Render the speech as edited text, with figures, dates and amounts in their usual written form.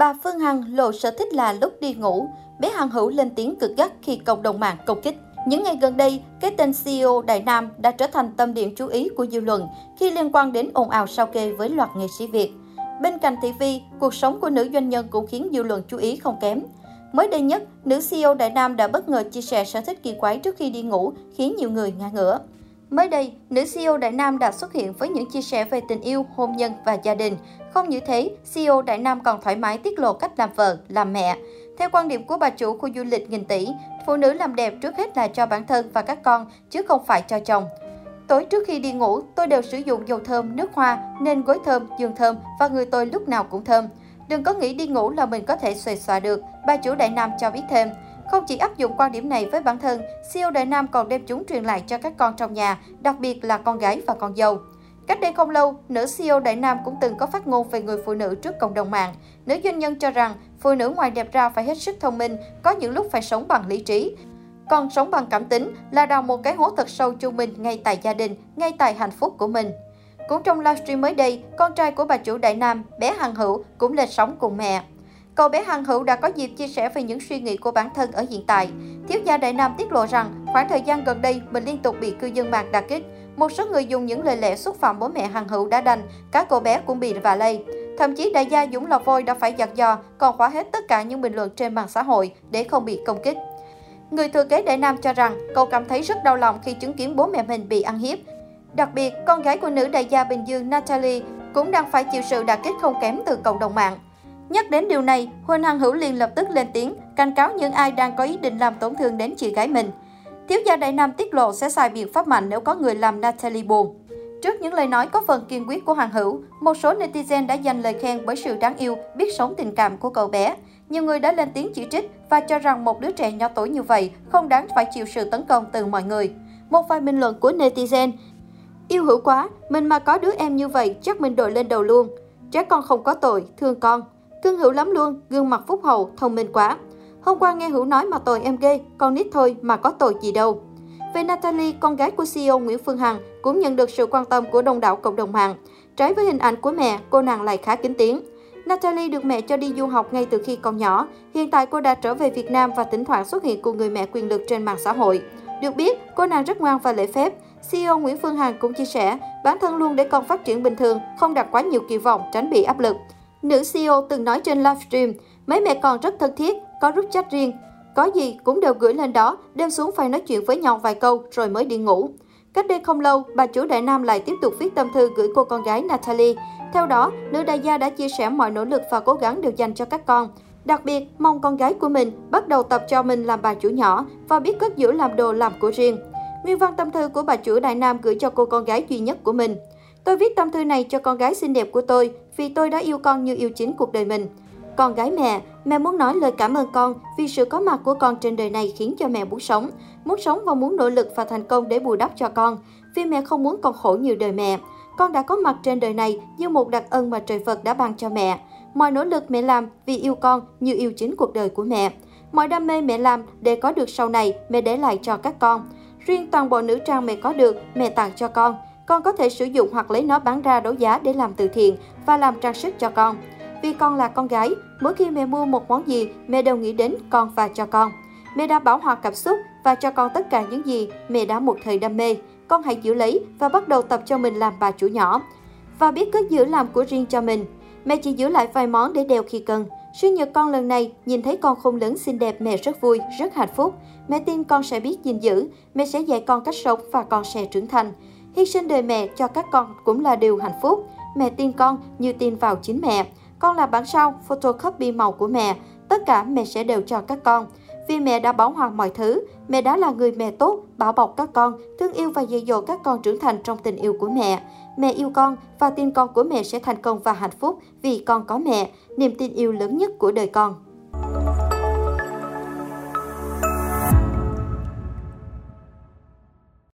Bà Phương Hằng lộ sở thích là lúc đi ngủ, bé Hằng Hữu lên tiếng cực gắt khi cộng đồng mạng công kích. Những ngày gần đây, cái tên CEO Đại Nam đã trở thành tâm điểm chú ý của dư luận khi liên quan đến ồn ào sao kê với loạt nghệ sĩ Việt. Bên cạnh thị phi, cuộc sống của nữ doanh nhân cũng khiến dư luận chú ý không kém. Mới đây nhất, nữ CEO Đại Nam đã bất ngờ chia sẻ sở thích kỳ quái trước khi đi ngủ, khiến nhiều người ngã ngửa. Mới đây, nữ CEO Đại Nam đã xuất hiện với những chia sẻ về tình yêu, hôn nhân và gia đình. Không những thế, CEO Đại Nam còn thoải mái tiết lộ cách làm vợ, làm mẹ. Theo quan điểm của bà chủ khu du lịch nghìn tỷ, phụ nữ làm đẹp trước hết là cho bản thân và các con, chứ không phải cho chồng. Tối trước khi đi ngủ, tôi đều sử dụng dầu thơm, nước hoa, nên gối thơm, giường thơm và người tôi lúc nào cũng thơm. Đừng có nghĩ đi ngủ là mình có thể xuề xòa được, bà chủ Đại Nam cho biết thêm. Không chỉ áp dụng quan điểm này với bản thân, CEO Đại Nam còn đem chúng truyền lại cho các con trong nhà, đặc biệt là con gái và con dâu. Cách đây không lâu, nữ CEO Đại Nam cũng từng có phát ngôn về người phụ nữ trước cộng đồng mạng. Nữ doanh nhân cho rằng, phụ nữ ngoài đẹp ra phải hết sức thông minh, có những lúc phải sống bằng lý trí. Còn sống bằng cảm tính là đào một cái hố thật sâu cho mình ngay tại gia đình, ngay tại hạnh phúc của mình. Cũng trong livestream mới đây, con trai của bà chủ Đại Nam, bé Hằng Hữu cũng lên sóng cùng mẹ. Cậu bé Hằng Hữu đã có dịp chia sẻ về những suy nghĩ của bản thân ở hiện tại. Thiếu gia Đại Nam tiết lộ rằng, khoảng thời gian gần đây mình liên tục bị cư dân mạng đả kích. Một số người dùng những lời lẽ xúc phạm bố mẹ Hằng Hữu đã đành, các cậu bé cũng bị vạ lây. Thậm chí đại gia Dũng Lò Vôi đã phải dặn dò, còn khóa hết tất cả những bình luận trên mạng xã hội để không bị công kích. Người thừa kế Đại Nam cho rằng, cậu cảm thấy rất đau lòng khi chứng kiến bố mẹ mình bị ăn hiếp. Đặc biệt, con gái của nữ đại gia Bình Dương Natalie cũng đang phải chịu sự đả kích không kém từ cộng đồng mạng. Nhắc đến điều này, Huỳnh Hằng Hữu liền lập tức lên tiếng, cảnh cáo những ai đang có ý định làm tổn thương đến chị gái mình. Thiếu gia Đại Nam tiết lộ sẽ xài biện pháp mạnh nếu có người làm Natalie buồn. Trước những lời nói có phần kiên quyết của Hằng Hữu, một số netizen đã dành lời khen bởi sự đáng yêu, biết sống tình cảm của cậu bé. Nhiều người đã lên tiếng chỉ trích và cho rằng một đứa trẻ nhỏ tuổi như vậy không đáng phải chịu sự tấn công từ mọi người. Một vài bình luận của netizen: yêu Hữu quá, mình mà có đứa em như vậy chắc mình đội lên đầu luôn. Trẻ con không có tội, thương con. Thương Hữu lắm luôn, gương mặt phúc hậu, thông minh quá. Hôm qua nghe Hữu nói mà tội em ghê, con nít thôi mà có tội gì đâu. Về Natalie, con gái của CEO Nguyễn Phương Hằng cũng nhận được sự quan tâm của đông đảo cộng đồng mạng. Trái với hình ảnh của mẹ, cô nàng lại khá kín tiếng. Natalie được mẹ cho đi du học ngay từ khi còn nhỏ. Hiện tại cô đã trở về Việt Nam và thỉnh thoảng xuất hiện cùng người mẹ quyền lực trên mạng xã hội. Được biết, cô nàng rất ngoan và lễ phép. CEO Nguyễn Phương Hằng cũng chia sẻ, bản thân luôn để con phát triển bình thường, không đặt quá nhiều kỳ vọng, tránh bị áp lực. Nữ CEO từng nói trên livestream, mấy mẹ con rất thân thiết, có group chat riêng. Có gì cũng đều gửi lên đó, đêm xuống phải nói chuyện với nhau vài câu rồi mới đi ngủ. Cách đây không lâu, bà chủ Đại Nam lại tiếp tục viết tâm thư gửi cô con gái Natalie. Theo đó, nữ đại gia đã chia sẻ mọi nỗ lực và cố gắng đều dành cho các con. Đặc biệt, mong con gái của mình bắt đầu tập cho mình làm bà chủ nhỏ và biết cất giữ làm đồ làm của riêng. Nguyên văn tâm thư của bà chủ Đại Nam gửi cho cô con gái duy nhất của mình. Tôi viết tâm thư này cho con gái xinh đẹp của tôi vì tôi đã yêu con như yêu chính cuộc đời mình. Con gái mẹ muốn nói lời cảm ơn con vì sự có mặt của con trên đời này khiến cho mẹ muốn sống và muốn nỗ lực và thành công để bù đắp cho con. Vì mẹ không muốn con khổ như đời mẹ. Con đã có mặt trên đời này như một đặc ân mà trời Phật đã ban cho mẹ. Mọi nỗ lực mẹ làm vì yêu con như yêu chính cuộc đời của mẹ. Mọi đam mê mẹ làm để có được sau này mẹ để lại cho các con. Riêng toàn bộ nữ trang mẹ có được mẹ tặng cho con. Con có thể sử dụng hoặc lấy nó bán ra đấu giá để làm từ thiện và làm trang sức cho con. Vì con là con gái, mỗi khi mẹ mua một món gì, mẹ đều nghĩ đến con và cho con. Mẹ đã bảo hòa cảm xúc và cho con tất cả những gì mẹ đã một thời đam mê. Con hãy giữ lấy và bắt đầu tập cho mình làm bà chủ nhỏ. Và biết cất giữ làm của riêng cho mình. Mẹ chỉ giữ lại vài món để đeo khi cần. Sinh nhật con lần này, nhìn thấy con khôn lớn xinh đẹp mẹ rất vui, rất hạnh phúc. Mẹ tin con sẽ biết gìn giữ, mẹ sẽ dạy con cách sống và con sẽ trưởng thành. Hy sinh đời mẹ cho các con cũng là điều hạnh phúc. Mẹ tin con như tin vào chính mẹ. Con là bản sao, photocopy màu của mẹ. Tất cả mẹ sẽ đều cho các con. Vì mẹ đã bảo hòa mọi thứ. Mẹ đã là người mẹ tốt, bảo bọc các con, thương yêu và dạy dỗ các con trưởng thành trong tình yêu của mẹ. Mẹ yêu con và tin con của mẹ sẽ thành công và hạnh phúc vì con có mẹ, niềm tin yêu lớn nhất của đời con.